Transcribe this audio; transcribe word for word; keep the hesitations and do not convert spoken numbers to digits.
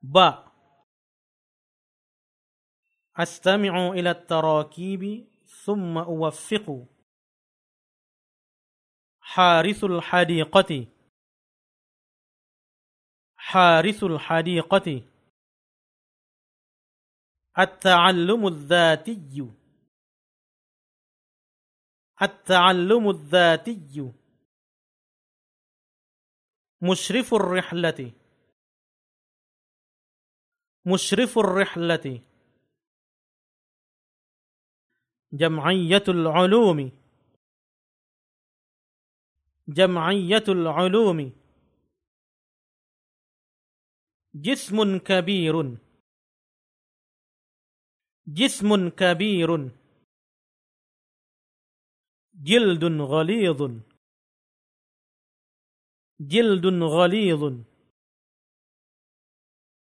باء أستمع إلى التراكيب ثم أوفق. حارس الحديقة حارس الحديقة. التعلم الذاتي التعلم الذاتي. مشرف الرحلة مشرف الرحلة. جمعية العلوم جمعية العلوم. جسم كبير جسم كبير. جلد غليظ جلد غليظ.